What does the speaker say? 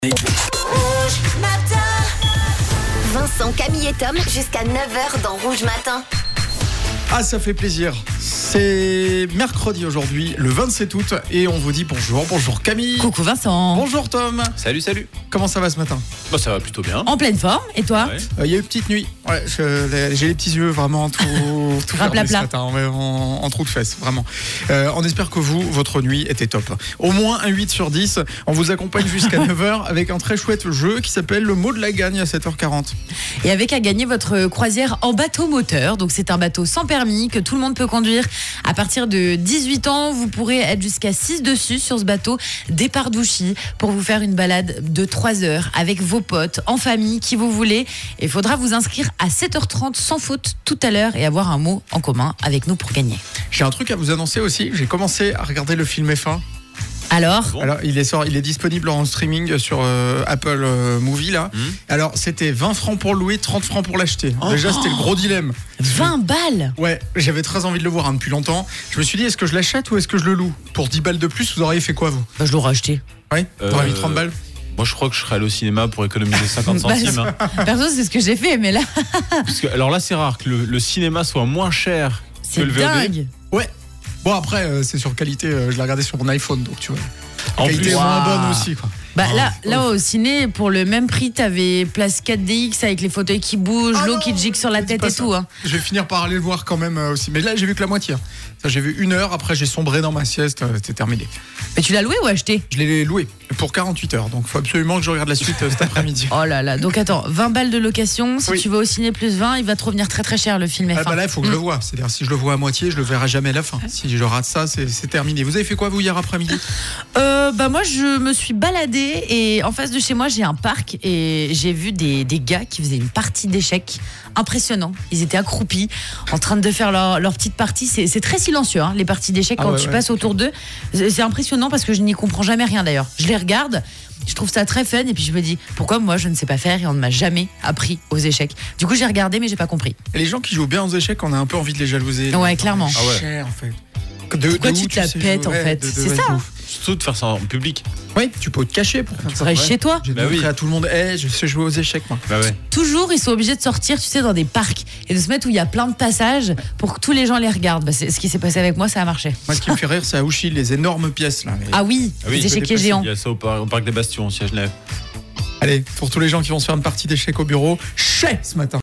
Rouge Matin. Vincent, Camille et Tom jusqu'à 9h dans Rouge Matin. Ah, ça fait plaisir. C'est mercredi aujourd'hui, le 27 août, et on vous dit bonjour. Bonjour Camille. Coucou Vincent. Bonjour Tom. Salut. Comment ça va ce matin? Bah ça va plutôt bien. En pleine forme, et toi? Ouais. Il y a eu petite nuit. Ouais, j'ai les petits yeux vraiment tout fermés ce matin, en trou de fesses, vraiment. On espère que votre nuit était top. Au moins un 8 sur 10. On vous accompagne jusqu'à 9h avec un très chouette jeu qui s'appelle le mot de la gagne à 7h40. Et avec à gagner votre croisière en bateau moteur. Donc c'est un bateau sans permis que tout le monde peut conduire. À partir de 18 ans, vous pourrez être jusqu'à 6 dessus sur ce bateau, départ d'Ouchy, pour vous faire une balade de 3 heures avec vos potes, en famille, qui vous voulez. Il faudra vous inscrire à 7h30 sans faute tout à l'heure et avoir un mot en commun avec nous pour gagner. J'ai un truc à vous annoncer aussi. J'ai commencé à regarder le film F1. Alors, Alors, il est disponible en streaming sur Apple Movie là. Alors, c'était 20 francs pour le louer, 30 francs pour l'acheter. Déjà, c'était le gros dilemme. 20 balles. Ouais, j'avais très envie de le voir depuis longtemps. Je me suis dit, est-ce que je l'achète ou est-ce que je le loue? Pour 10 balles de plus, vous auriez fait quoi, vous? Bah, je l'aurais acheté. Ouais, t'aurais mis 30 balles. Moi je crois que je serais allé au cinéma pour économiser 50 centimes. hein. Perso, c'est ce que j'ai fait, mais là, Parce que, alors là c'est rare que le cinéma soit moins cher que c'est le VOD. dingue. Ouais. Bon, après, c'est sur qualité. Je l'ai regardé sur mon iPhone, donc tu vois. La En qualité plus, est moins Waouh. bonne aussi, quoi. Bah là au ciné, pour le même prix, t'avais place 4DX avec les fauteuils qui bougent, Ah l'eau non, qui te gicle sur la ne dis tête pas et ça. tout. Hein. Je vais finir par aller le voir quand même aussi. Mais là, j'ai vu que la moitié. Ça, j'ai vu 1 heure. Après, j'ai sombré dans ma sieste. C'était terminé. Mais tu l'as loué ou acheté? Je l'ai loué pour 48 heures. Donc, il faut absolument que je regarde la suite cet après-midi. Oh là là, donc attends, 20 balles de location, si Oui. tu vas au ciné plus 20, il va te revenir très très cher le film F1. Ah bah là, il faut que je le voie. C'est-à-dire, si je le vois à moitié, je le verrai jamais à la fin. Si je rate ça, c'est terminé. Vous avez fait quoi, vous, hier après-midi? Bah moi je me suis baladée et en face de chez moi j'ai un parc et j'ai vu des gars qui faisaient une partie d'échecs impressionnant. Ils étaient accroupis en train de faire leur petite partie. C'est très silencieux les parties d'échecs Ah quand ouais, tu ouais. passes autour d'eux. C'est impressionnant parce que je n'y comprends jamais rien d'ailleurs. Je les regarde, je trouve ça très fun et puis je me dis pourquoi moi je ne sais pas faire et on ne m'a jamais appris aux échecs. Du coup j'ai regardé mais j'ai pas compris. Et les gens qui jouent bien aux échecs, on a un peu envie de les jalouser. Ouais, clairement. Ah ouais. Cher, en fait. Pourquoi tu te la pètes, en fait? C'est ça, hein. surtout de faire ça en public. Oui, tu peux te cacher pour faire Tu ça. restes chez toi. J'ai Bah montré oui. à tout le monde, je sais jouer aux échecs, moi. Bah ouais. Toujours, ils sont obligés de sortir, tu sais, dans des parcs et de se mettre où il y a plein de passages pour que tous les gens les regardent. Bah, c'est ce qui s'est passé avec moi, ça a marché. Moi, ce qui me fait rire, c'est à Ouchy, les énormes pièces, là. Ah oui, Ah oui, les échiquiers il géants. Il y a ça au parc des Bastions aussi à Genève. Allez, pour tous les gens qui vont se faire une partie d'échecs au bureau, chais ce matin.